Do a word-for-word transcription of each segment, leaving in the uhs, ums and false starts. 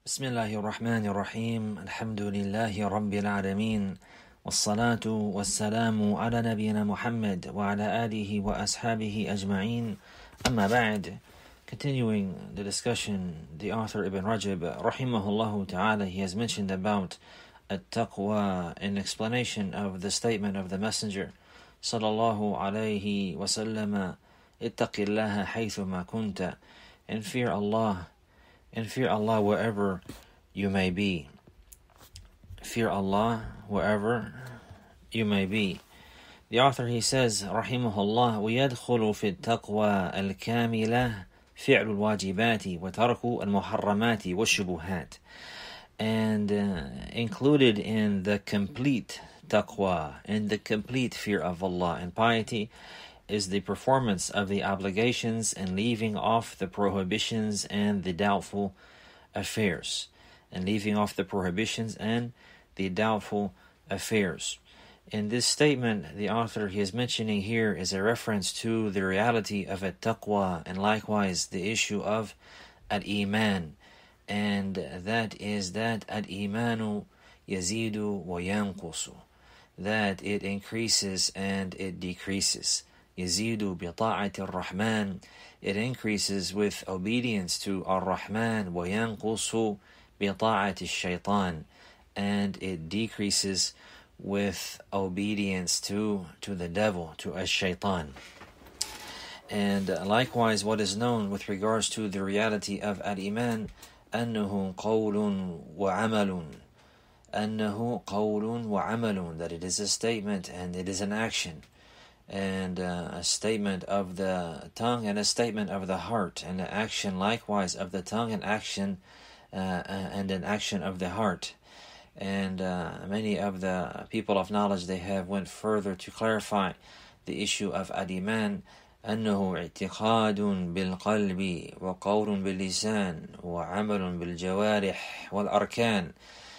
بسم الله الرحمن الرحيم الحمد لله رب العالمين والصلاة والسلام على نبينا محمد وعلى آله وأصحابه أجمعين أما بعد. Continuing the discussion, the author Ibn Rajab rahimahullah ta'ala, he has mentioned about at-taqwa in explanation of the statement of the Messenger sallallahu alayhi wa sallam, ittaqillaha haythuma kunta, and fear Allah And fear Allah wherever you may be. Fear Allah wherever you may be. The author, he says, rahimahullah, وَيَدْخُلُ فِي التَّقْوَى الْكَامِلَةِ فِعْلُ الْوَاجِبَاتِ وَتَرْكُ الْمُحَرَّمَاتِ وَالشُّبُهَاتِ. And uh, included in the complete taqwa, in the complete fear of Allah and piety, is the performance of the obligations and leaving off the prohibitions and the doubtful affairs. And leaving off the prohibitions and the doubtful affairs. In this statement, the author he is mentioning here is a reference to the reality of at-taqwa and likewise the issue of al-iman. And that is that al-imanu yazidu wa yanqusu. That it increases and it decreases. يزيد بطاعة الرحمن, it increases with obedience to Ar-Rahman, وينقص بطاعة الشيطان, and it decreases with obedience to to the devil, to Ash-Shaytan. And likewise, what is known with regards to the reality of Al-Iman, أنه قول وعمل, أنه قول وعمل, that it is a statement and it is an action. And uh, a statement of the tongue and a statement of the heart, and an action likewise of the tongue and action uh, and an action of the heart. And uh, many of the people of knowledge, they have went further to clarify the issue of al-iman, أنه اعتقاد بالقلب وقول باللسان وعمل بالجوارح والأركان,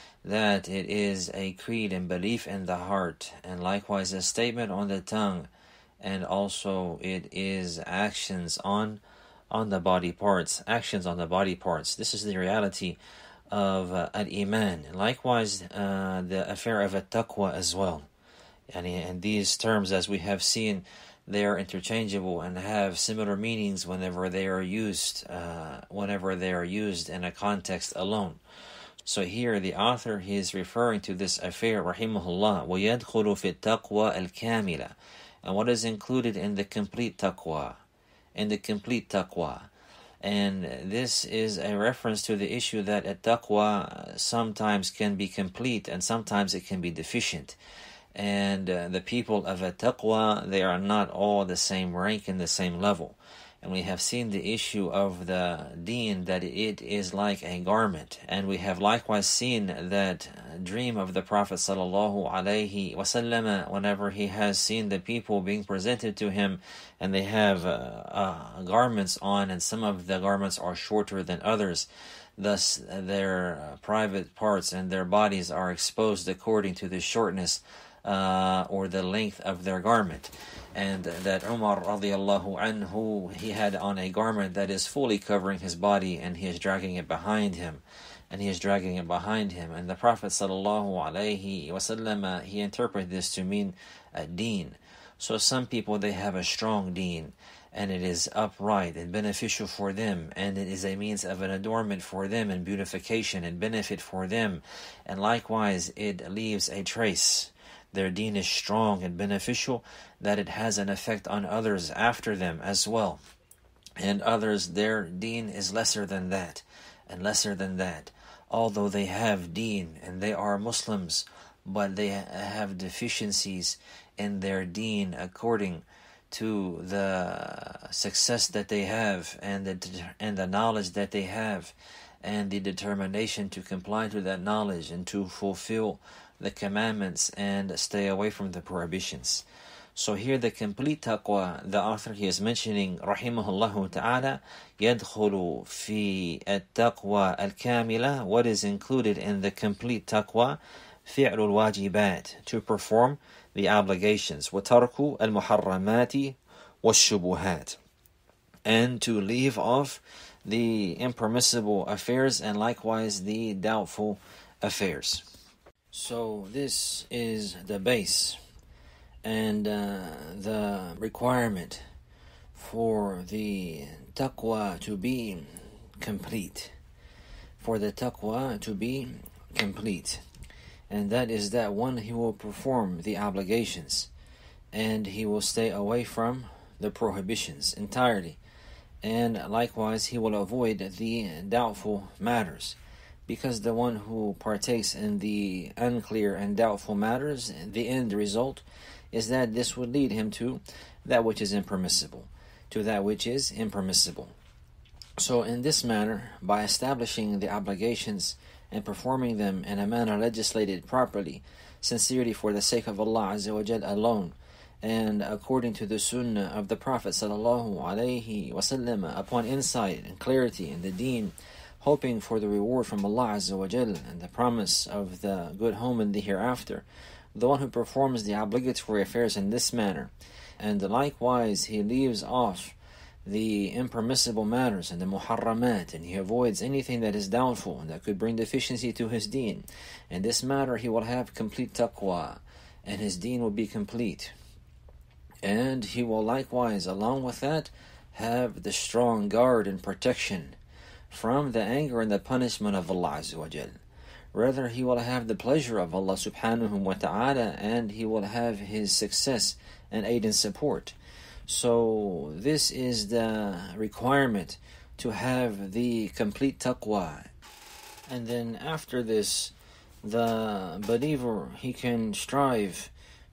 that it is a creed and belief in the heart, and likewise a statement on the tongue, and also it is actions on on the body parts, actions on the body parts. This is the reality of uh, al-iman. Likewise, uh, the affair of at-taqwa as well. And, and these terms, as we have seen, they are interchangeable and have similar meanings whenever they are used, uh, whenever they are used in a context alone. So here the author, he is referring to this affair, rahimahullah, وَيَدْخُلُ فِي التَّقْوَى الْكَامِلَةِ, and what is included in the complete taqwa, in the complete taqwa. And this is a reference to the issue that a taqwa sometimes can be complete and sometimes it can be deficient. And uh, the people of a taqwa, they are not all the same rank and the same level. And we have seen the issue of the deen, that it is like a garment. And we have likewise seen that dream of the Prophet sallallahu alaihi wasallam, whenever he has seen the people being presented to him, and they have uh, uh, garments on, and some of the garments are shorter than others. Thus, their uh, private parts and their bodies are exposed according to the shortness uh, or the length of their garment. And that Umar radiallahu anhu, he had on a garment that is fully covering his body, and he is dragging it behind him, and he is dragging it behind him. And the Prophet sallallahu alaihi wasallam, he interpreted this to mean a deen. So some people, they have a strong deen, and it is upright and beneficial for them, and it is a means of an adornment for them, and beautification and benefit for them. And likewise, it leaves a trace. Their deen is strong and beneficial, that it has an effect on others after them as well. And others, their deen is lesser than that, and lesser than that. Although they have deen and they are Muslims, but they have deficiencies in their deen according to the success that they have, and the, and the knowledge that they have, and the determination to comply to that knowledge and to fulfill the commandments and stay away from the prohibitions. So here the complete taqwa, the author he is mentioning, rahimahullah ta'ala, يَدْخُلُ فِي التَّقْوَى الْكَامِلَةِ, what is included in the complete taqwa, فِعْلُ الْوَاجِبَاتِ, to perform the obligations, وَتَرْكُ الْمُحَرَّمَاتِ وَالشُّبُهَاتِ, and to leave off the impermissible affairs and likewise the doubtful affairs. So this is the base and uh, the requirement for the taqwa to be complete. For the taqwa to be complete. And that is that one, he will perform the obligations and he will stay away from the prohibitions entirely. And likewise, he will avoid the doubtful matters. Because the one who partakes in the unclear and doubtful matters, the end result is that this would lead him to that which is impermissible, to that which is impermissible. So in this manner, by establishing the obligations and performing them in a manner legislated properly, sincerely for the sake of Allah Azza wa Jal alone, and according to the sunnah of the Prophet sallallahu alaihi wasallam, upon insight and clarity in the deen, hoping for the reward from Allah Azza wa Jal and the promise of the good home in the hereafter, the one who performs the obligatory affairs in this manner, and likewise he leaves off the impermissible matters and the muharramat, and he avoids anything that is doubtful and that could bring deficiency to his deen. In this matter, he will have complete taqwa, and his deen will be complete. And he will likewise, along with that, have the strong guard and protection from the anger and the punishment of Allah Azza wa Jal. Rather, he will have the pleasure of Allah subhanahu wa ta'ala, and he will have his success and aid and support. So this is the requirement to have the complete taqwa. And then after this, the believer, he can strive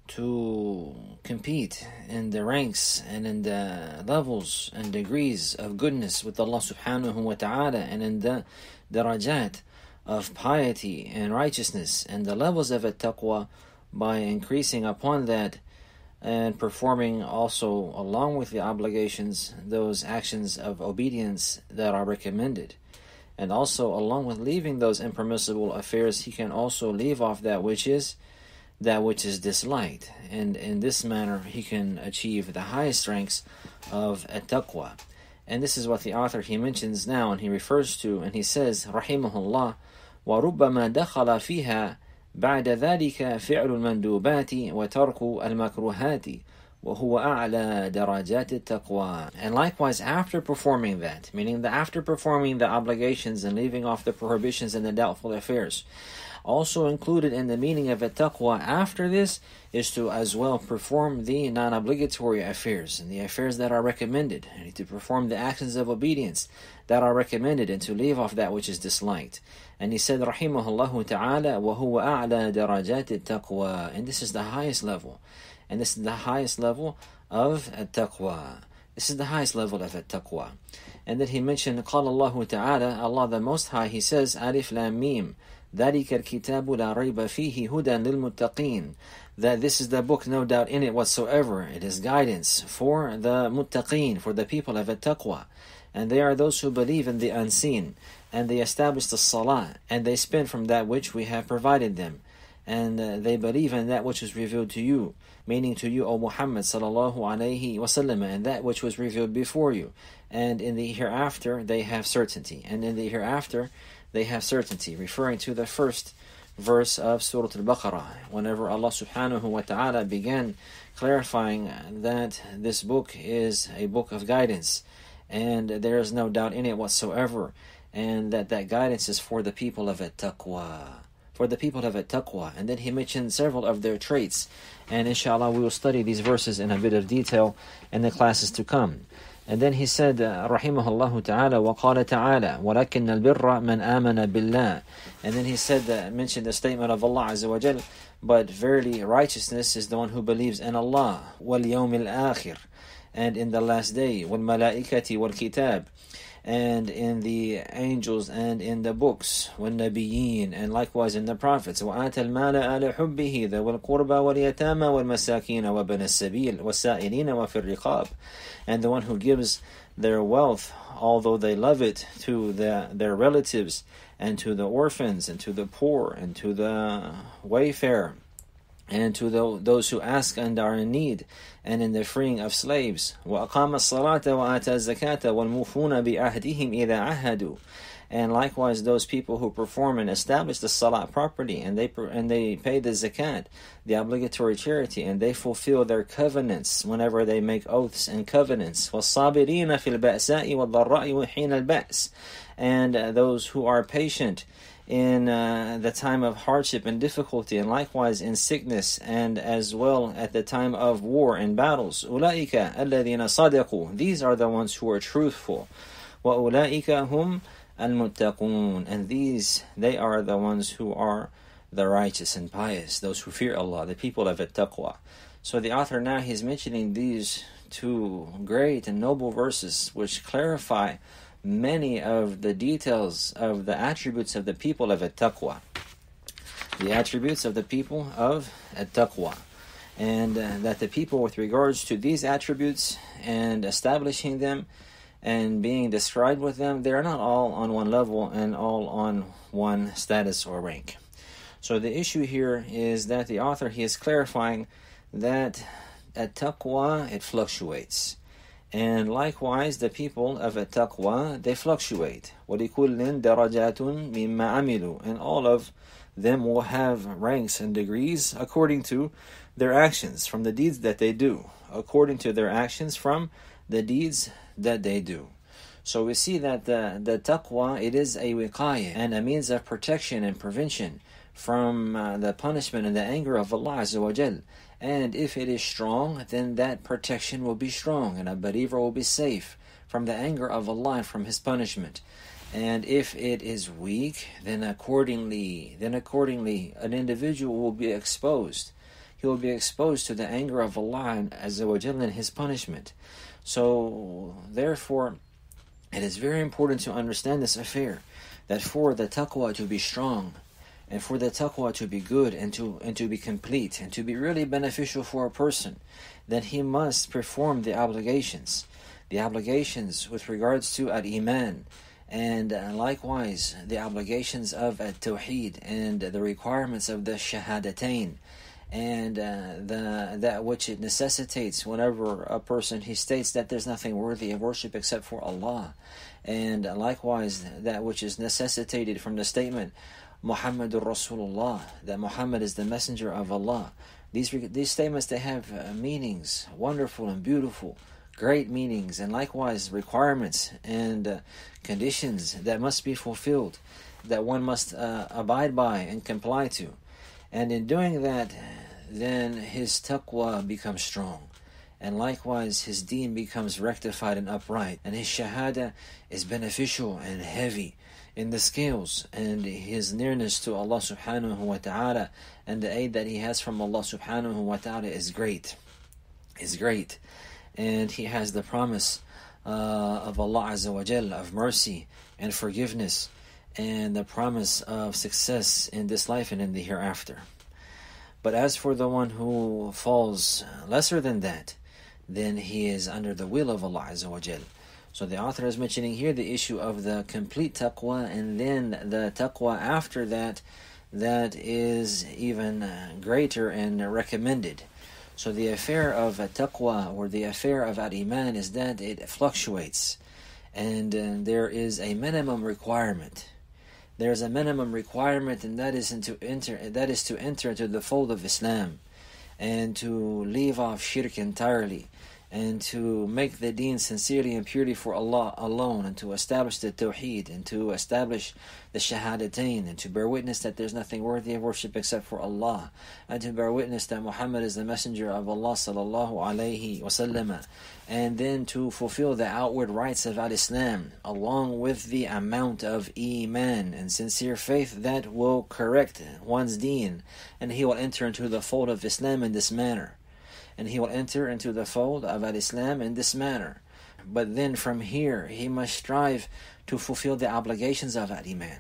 to compete in the ranks and in the levels and degrees of goodness with Allah subhanahu wa ta'ala, and in the darajat of piety and righteousness and the levels of at-taqwa, by increasing upon that and performing also, along with the obligations, those actions of obedience that are recommended. And also, along with leaving those impermissible affairs, he can also leave off that which is that which is disliked. And in this manner, he can achieve the highest ranks of at-taqwa. And this is what the author, he mentions now, and he refers to, and he says, Rahimahullah, وَرُبَّمَا دَخَلَ فِيهَا بعد ذلك فعل المندوبات وترك المكروهات وهو أعلى درجات التقوى. And likewise, after performing that, meaning that after performing the obligations and leaving off the prohibitions and the doubtful affairs, also included in the meaning of at-taqwa after this is to as well perform the non-obligatory affairs and the affairs that are recommended, and to perform the actions of obedience that are recommended, and to leave off that which is disliked. And he said, Rahimahullah ta'ala, وَهُوَ أَعْلَى دَرَجَاتِ التَّقْوَى. And this is the highest level. And this is the highest level of at-taqwa. This is the highest level of at-taqwa. And then he mentioned, قال الله تعالى, Allah the Most High, he says, Alif Lam Mim, ذَلِكَ الْكِتَابُ لَا رَيْبَ فِيهِ هُدًى لِلْمُتَّقِينَ. That this is the book, no doubt in it whatsoever. It is guidance for the muttaqeen, for the people of at-taqwa. And they are those who believe in the unseen, and they establish the salah, and they spend from that which we have provided them, and uh, they believe in that which is revealed to you, meaning to you, O Muhammad sallallahu alaihi wasallam, and that which was revealed before you. And in the hereafter they have certainty, and in the hereafter they have certainty, referring to the first verse of Surah Al-Baqarah, whenever Allah subhanahu wa ta'ala began clarifying that this book is a book of guidance, and there is no doubt in it whatsoever, and that that guidance is for the people of at-taqwa, for the people of at-taqwa. And then he mentioned several of their traits, and inshallah we will study these verses in a bit of detail in the classes to come. And then he said, Rahimahullah ta'ala, وَقَالَ تَعَالَى وَلَكِنَّ الْبِرَّ مَنْ آمَنَ بِاللَّهِ. And then he said, uh, mentioned the statement of Allah Azza wa Jal, but verily righteousness is the one who believes in Allah, وَالْيَوْمِ الْآخِرِ, and in the last day, وَالْمَلَائِكَةِ وَالْكِتَابِ, and in the angels and in the books, وَالنَّبِيِّينَ, and likewise in the prophets, وَآتَ الْمَالَ عَلَى حُبِّهِ ذَوِي الْقُرْبَى وَالْيَتَامَى وَالْمَسَاكِينَ وَابْنَ السَّبِيلِ وَالسَّائِلِينَ وَفِي الرِّقَابِ. And the one who gives their wealth, although they love it, to the, their relatives, and to the orphans, and to the poor, and to the wayfarer, and to those who ask and are in need, and in the freeing of slaves. وَأَقَامَ الصَّلَاةَ وَآتَى الزَّكَاةَ وَالْمُوفُونَ بِعَهْدِهِمْ إِذَا عَهَدُوا. And likewise those people who perform and establish the salat properly, and they and they pay the zakat, the obligatory charity, and they fulfill their covenants whenever they make oaths and covenants. وَالصَّابِرِينَ فِي الْبَأْسَاءِ وَالضَّرَّاءِ وَحِينَ الْبَأْسِ. And uh, those who are patient in uh, the time of hardship and difficulty, and likewise in sickness, and as well at the time of war and battles. أُولَٰئِكَ الَّذِينَ صَدَقُوا. These are the ones who are truthful. وَأُولَٰئِكَ هُمْ الْمُتَّقُونَ. And these, they are the ones who are the righteous and pious, those who fear Allah, the people of at-taqwa. So the author now, he's mentioning these two great and noble verses which clarify many of the details of the attributes of the people of at-taqwa. The attributes of the people of at-taqwa. And uh, that the people, with regards to these attributes and establishing them and being described with them, they are not all on one level and all on one status or rank. So the issue here is that the author, he is clarifying that at-taqwa, it fluctuates. And likewise, the people of at-taqwa, they fluctuate. وَلِكُلٍّ دَرَجَاتٌ مِمَّا عَمِلُوا. And all of them will have ranks and degrees according to their actions from the deeds that they do. According to their actions from the deeds that they do. So we see that the, the taqwa, it is a wiqayah and a means of protection and prevention from uh, the punishment and the anger of Allah Azza wa Jal. And if it is strong, then that protection will be strong, and a believer will be safe from the anger of Allah and from His punishment. And if it is weak, then accordingly, then accordingly, an individual will be exposed. He will be exposed to the anger of Allah Azza wa Jal and His punishment. So, therefore, it is very important to understand this affair, that for the taqwa to be strong, and for the taqwa to be good and to and to be complete and to be really beneficial for a person, then he must perform the obligations, the obligations with regards to al-iman, and uh, likewise the obligations of at-tawheed and the requirements of the shahadatain, and uh, the that which it necessitates whenever a person, he states that there's nothing worthy of worship except for Allah, and uh, likewise that which is necessitated from the statement Muhammadur Rasulullah, that Muhammad is the messenger of Allah. These these statements, they have uh, meanings, wonderful and beautiful, great meanings, and likewise requirements and uh, conditions that must be fulfilled, that one must uh, abide by and comply to. And in doing that, then his taqwa becomes strong. And likewise, his deen becomes rectified and upright. And his shahada is beneficial and heavy in the scales. And his nearness to Allah subhanahu wa ta'ala and the aid that he has from Allah subhanahu wa ta'ala is great. Is great. And he has the promise uh, of Allah Azza wa Jal, of mercy and forgiveness, and the promise of success in this life and in the hereafter. But as for the one who falls lesser than that, then he is under the will of Allah Azza wa Jal. So the author is mentioning here the issue of the complete taqwa, and then the taqwa after that, that is even greater and recommended. So the affair of taqwa, or the affair of al-iman, is that it fluctuates, and uh, there is a minimum requirement. There is a minimum requirement, and that is to enter. That is to enter into the fold of Islam, and to leave off shirk entirely, and to make the deen sincerely and purely for Allah alone, and to establish the tawheed, and to establish the shahadatain, and to bear witness that there's nothing worthy of worship except for Allah, and to bear witness that Muhammad is the messenger of Allah sallallahu alayhi wasallam, and then to fulfill the outward rites of al-Islam, along with the amount of iman and sincere faith that will correct one's deen, and he will enter into the fold of Islam in this manner. And he will enter into the fold of al-Islam in this manner. But then from here, he must strive to fulfill the obligations of al-Iman.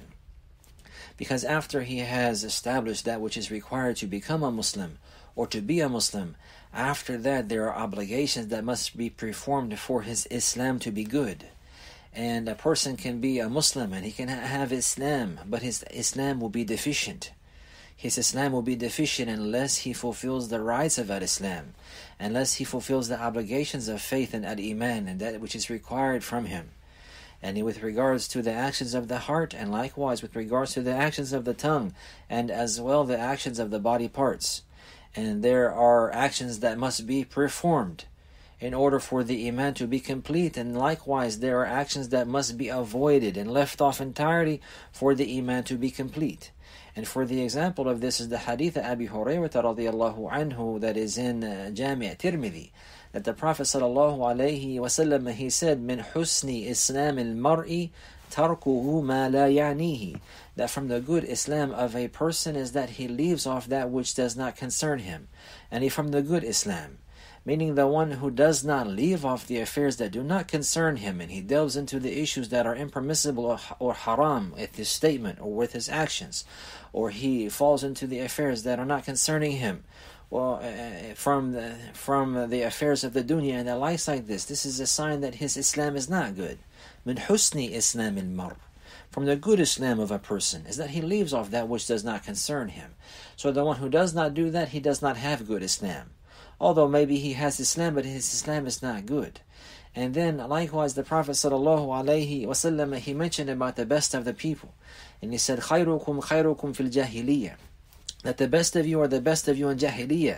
Because after he has established that which is required to become a Muslim, or to be a Muslim, after that there are obligations that must be performed for his Islam to be good. And a person can be a Muslim and he can have Islam, but his Islam will be deficient. his Islam will be deficient unless he fulfills the rights of Al-Islam, unless he fulfills the obligations of faith and Al-Iman, and that which is required from him. And with regards to the actions of the heart, and likewise with regards to the actions of the tongue, and as well the actions of the body parts. And there are actions that must be performed in order for the Iman to be complete, and likewise there are actions that must be avoided and left off entirely for the Iman to be complete. And for the example of this is the hadith of Abi Hurairah radiallahu anhu that is in uh, Jami' Tirmidhi, that the Prophet sallallahu alayhi wasallam, he said, "Min husni Islam al-mar'i tarkuhu ma la ya'nihi," that from the good Islam of a person is that he leaves off that which does not concern him. And he from the good Islam, meaning the one who does not leave off the affairs that do not concern him, and he delves into the issues that are impermissible or, or haram with his statement or with his actions, or he falls into the affairs that are not concerning him, well, uh, from the from the affairs of the dunya and the likes like this. This is a sign that his Islam is not good. Min husni Islam al-mar, from the good Islam of a person is that he leaves off that which does not concern him. So the one who does not do that, he does not have good Islam. Although maybe he has Islam, but his Islam is not good. And then likewise the Prophet sallallahu alaihi wasallam, he mentioned about the best of the people, and he said, "Khayrukum khayrukum fil jahiliyyah," that the best of you are the best of you in Jahiliyyah.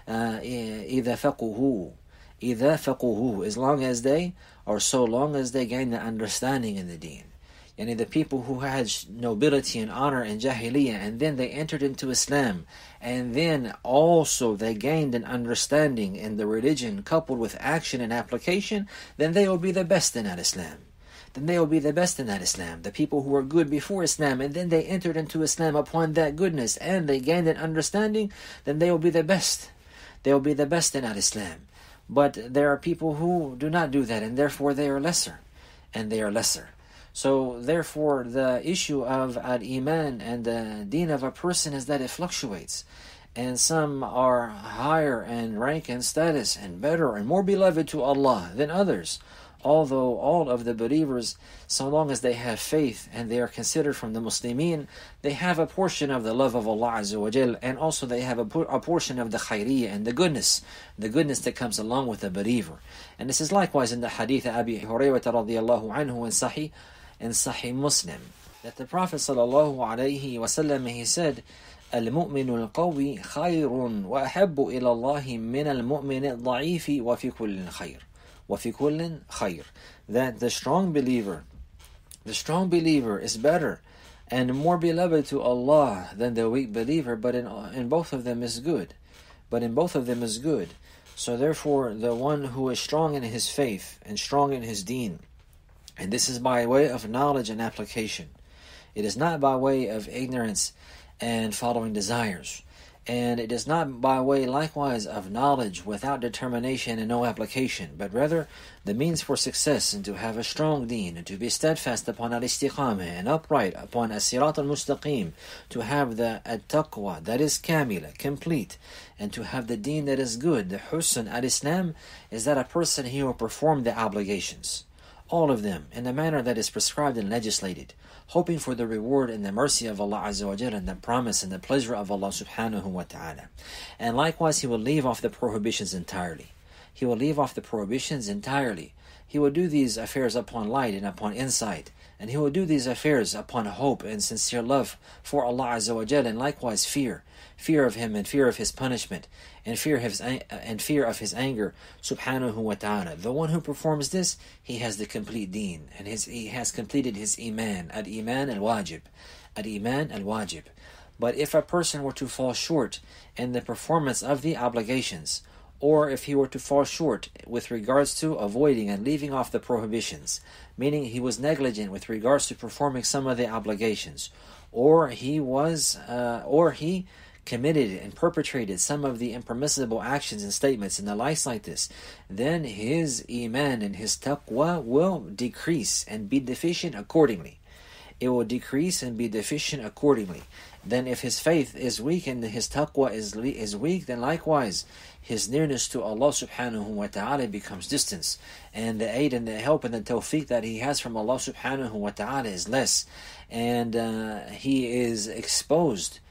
إِذَا فَقُهُوا إِذَا فَقُهُوا, as long as they, or so long as they gain the understanding in the deen. And the people who had nobility and honor in Jahiliyyah, and then they entered into Islam, and then also they gained an understanding in the religion coupled with action and application, then they will be the best in that Islam. Then they will be the best in that Islam. The people who were good before Islam, and then they entered into Islam upon that goodness, and they gained an understanding, then they will be the best. They will be the best in that Islam. But there are people who do not do that, and therefore they are lesser, and they are lesser. So therefore the issue of al-Iman and the deen of a person is that it fluctuates. And some are higher in rank and status and better and more beloved to Allah than others. Although all of the believers, so long as they have faith and they are considered from the Muslimin, they have a portion of the love of Allah Azza wa Jal, and also they have a, a portion of the khayriyah and the goodness, the goodness that comes along with the believer. And this is likewise in the hadith of Abi Hurairah radiallahu anhu in Sahih, in Sahih Muslim, that the Prophet sallallahu alayhi wa sallam, he said, "Al-mu'minu al-qawi khayrun wa ahabbu ila Allahi min al-mu'min al-da'ifi wa fi kullin khayr." وَفِي كُلٍّ خَيْرٍ, that the strong believer, the strong believer is better and more beloved to Allah than the weak believer, but in, in both of them is good. But in both of them is good. So therefore, the one who is strong in his faith and strong in his deen, and this is by way of knowledge and application. It is not by way of ignorance and following desires. And it is not by way likewise of knowledge without determination and no application, but rather the means for success, and to have a strong deen, and to be steadfast upon al-istiqamah and upright upon as-sirat al-mustaqim, to have the at-taqwa that is kamila, complete, and to have the deen that is good. The husn al-Islam is that a person he will perform the obligations, all of them, in the manner that is prescribed and legislated, hoping for the reward and the mercy of Allah Azza wa Jalla, and the promise and the pleasure of Allah Subhanahu wa Ta'ala. And likewise, he will leave off the prohibitions entirely. He will leave off the prohibitions entirely. He will do these affairs upon light and upon insight, and he will do these affairs upon hope and sincere love for Allah Azza wa Jalla, and likewise fear, fear of Him and fear of His punishment, and fear of His and fear of His anger, Subhanahu wa Ta'ala. The one who performs this, he has the complete deen, and his he has completed his iman, al-iman al-wajib, al-iman al-wajib. But if a person were to fall short in the performance of the obligations, or if he were to fall short with regards to avoiding and leaving off the prohibitions, meaning he was negligent with regards to performing some of the obligations, or he was, uh, or he committed and perpetrated some of the impermissible actions and statements and the likes like this, then his iman and his taqwa will decrease and be deficient accordingly. It will decrease and be deficient accordingly. Then if his faith is weak and his taqwa is is weak, then likewise his nearness to Allah Subhanahu wa Ta'ala becomes distance, and the aid and the help and the tawfiq that he has from Allah Subhanahu wa Ta'ala is less, and uh, he is exposed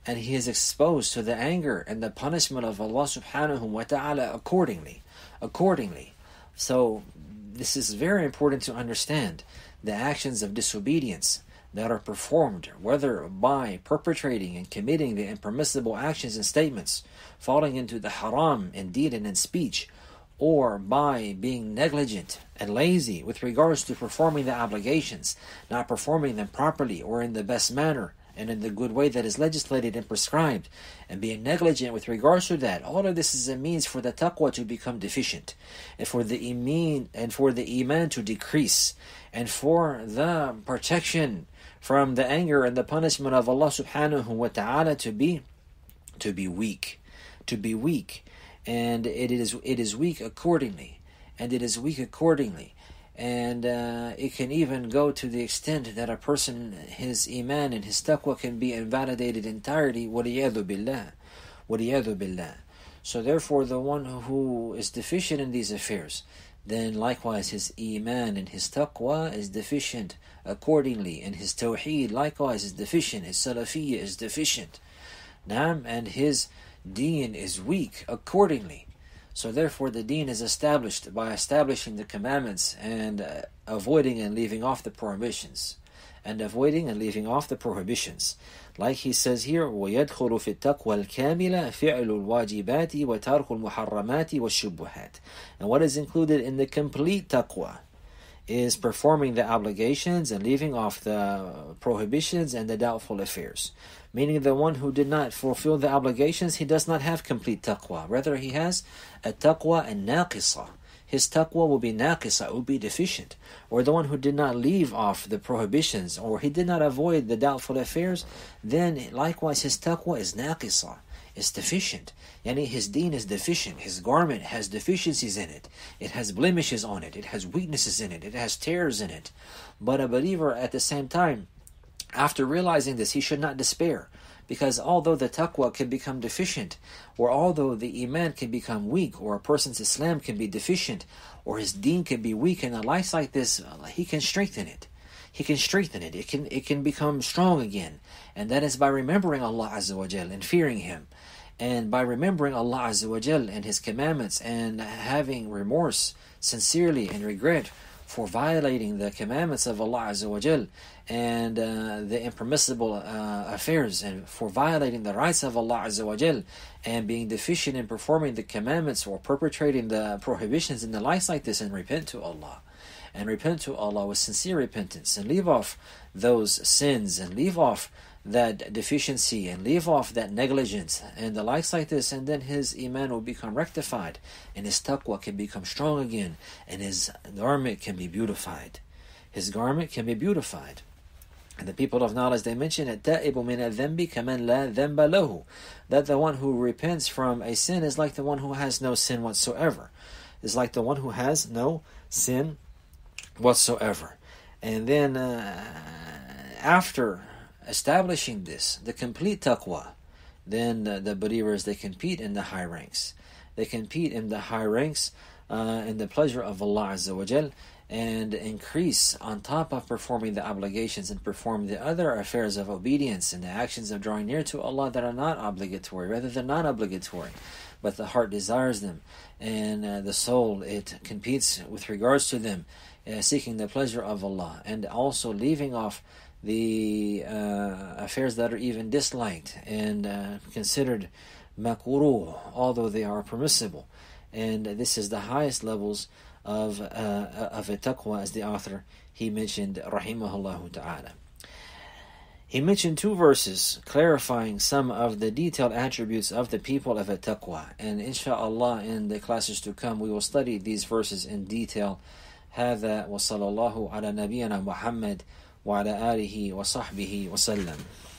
and he is exposed to the anger and the punishment of Allah subhanahu wa ta'ala accordingly. Accordingly. So this is very important to understand. The actions of disobedience that are performed, whether by perpetrating and committing the impermissible actions and statements, falling into the haram in deed and in speech, or by being negligent and lazy with regards to performing the obligations, not performing them properly or in the best manner and in the good way that is legislated and prescribed, and being negligent with regards to that, all of this is a means for the taqwa to become deficient, and for the iman and for the iman to decrease, and for the protection from the anger and the punishment of Allah subhanahu wa ta'ala to be to be weak, to be weak, and it is it is weak accordingly, and it is weak accordingly. And uh, it can even go to the extent that a person, his iman and his taqwa can be invalidated entirely. وَلِيَذُ بِاللَّهِ وَلِيَذُ بِاللَّهِ. So therefore, the one who is deficient in these affairs, then likewise his iman and his taqwa is deficient accordingly, and his tawheed likewise is deficient, his salafiyya is deficient. Naam, and his deen is weak accordingly. So therefore the deen is established by establishing the commandments and uh, avoiding and leaving off the prohibitions. And avoiding and leaving off the prohibitions. Like he says here, وَيَدْخُلُ فِي التَّقْوَى الْكَامِلَ فِعْلُ الْوَاجِبَاتِ وَتَرْكُ الْمُحَرَّمَاتِ وَالشُّبُهَاتِ. And what is included in the complete taqwa is performing the obligations and leaving off the prohibitions and the doubtful affairs. Meaning the one who did not fulfill the obligations, he does not have complete taqwa. Rather, he has a taqwa and naqisa. His taqwa will be naqisa, it will be deficient. Or the one who did not leave off the prohibitions, or he did not avoid the doubtful affairs, then likewise his taqwa is naqisa, is deficient. Yani his deen is deficient. His garment has deficiencies in it. It has blemishes on it. It has weaknesses in it. It has tears in it. But a believer at the same time, after realizing this, he should not despair. Because although the taqwa can become deficient, or although the iman can become weak, or a person's Islam can be deficient, or his deen can be weak, in a life like this, he can strengthen it. He can strengthen it. It can it can become strong again. And that is by remembering Allah Azza wa Jal and fearing Him. And by remembering Allah Azza wa Jal and His commandments, and having remorse sincerely and regret for violating the commandments of Allah Azza wa Jal, and uh, the impermissible uh, affairs, and for violating the rights of Allah Azza wa Jal, and being deficient in performing the commandments or perpetrating the prohibitions and the likes like this, and repent to Allah. And repent to Allah with sincere repentance, and leave off those sins, and leave off that deficiency, and leave off that negligence and the likes like this, and then his iman will become rectified, and his taqwa can become strong again, and his garment can be beautified. His garment can be beautified. And the people of knowledge, they mention التائب من الذنب كمن لا ذنب له, that the one who repents from a sin is like the one who has no sin whatsoever. Is like the one who has no sin whatsoever. And then uh, after establishing this, the complete taqwa, then the, the believers, they compete in the high ranks. They compete in the high ranks uh, in the pleasure of Allah Azza wa Jal, and increase on top of performing the obligations and perform the other affairs of obedience and the actions of drawing near to Allah that are not obligatory, rather than not obligatory, but the heart desires them, and uh, the soul, it competes with regards to them, uh, seeking the pleasure of Allah, and also leaving off the uh, affairs that are even disliked and uh, considered makruh, although they are permissible. And this is the highest levels of uh, of a taqwa, as the author, he mentioned, rahimahullah ta'ala. He mentioned two verses clarifying some of the detailed attributes of the people of a taqwa, and inshallah in the classes to come we will study these verses in detail. هذا وصلى الله على نبينا محمد وعلى آله وصحبه وسلم.